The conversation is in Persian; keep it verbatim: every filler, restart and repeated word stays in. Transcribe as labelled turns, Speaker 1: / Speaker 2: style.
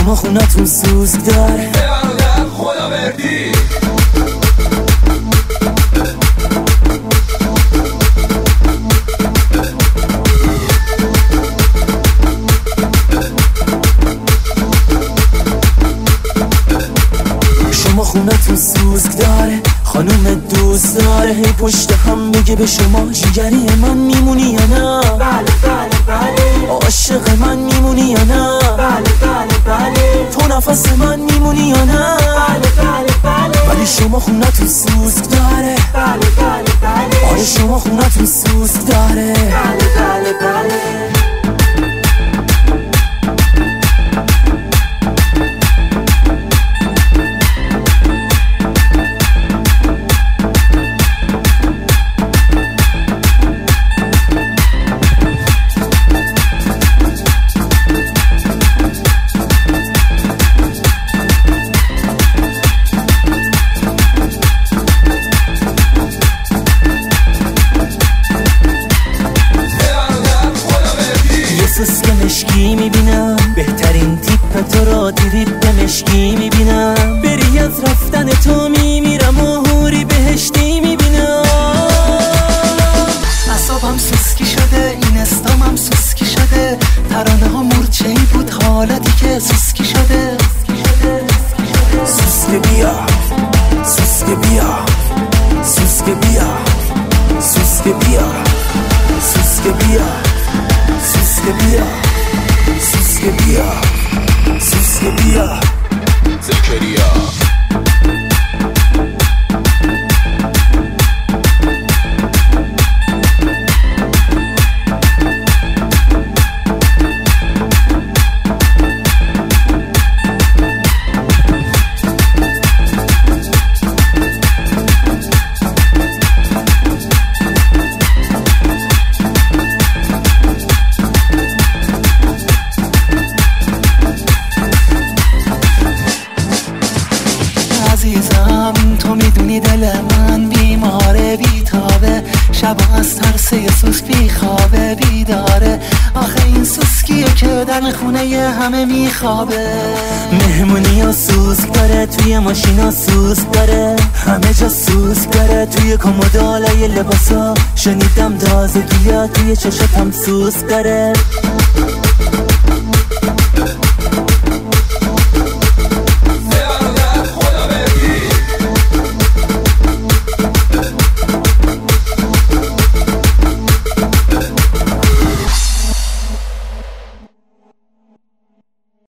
Speaker 1: شما خونتون سوزک داره.
Speaker 2: برادر خدا بردی
Speaker 1: شما خونتون سوزک داره، خانوم دوست داره هی پشت هم بگه به شما جیگری من میمونی یا نه؟
Speaker 3: بله بله بله.
Speaker 1: عاشق من میمونی یا نه؟
Speaker 3: بله بله بله.
Speaker 1: تو نفس من میمونی یا نه؟
Speaker 3: بله بله بله.
Speaker 1: ولی شما خونتون سوزک داره.
Speaker 3: بله بله بله.
Speaker 1: آره شما خونتون سوزک داره.
Speaker 3: بله بله بله.
Speaker 1: سوسک مشکی میبینم، بهترین تیپ تو را دیرید به مشکی میبینم. بری از رفتن تو میمیرم و حوری بهشتی میبینم.
Speaker 4: اعصابم سوسکی شده، این استامم سوسکی شده، ترانه ها مورچه ای بود حالتی که سوسکی شده.
Speaker 1: سوسک بیا سوسک بیا سوسک بیا سوسک بیا سوسک بیا سوسک بیا سوسک بیا سوسک بیا
Speaker 2: زکریا
Speaker 4: عزیزم تو میدونی دل من بیماره بیتابه، شب از ترس سوسک بیخوابه بیداره. آخه این سوسکیه که در خونه همه میخوابه.
Speaker 1: مهمونی ها سوسک داره، توی ماشین ها سوسک داره، همه جا سوسک داره، توی کمدالای لباسا شنیدم تازگی ها، توی چشات هم سوسک داره.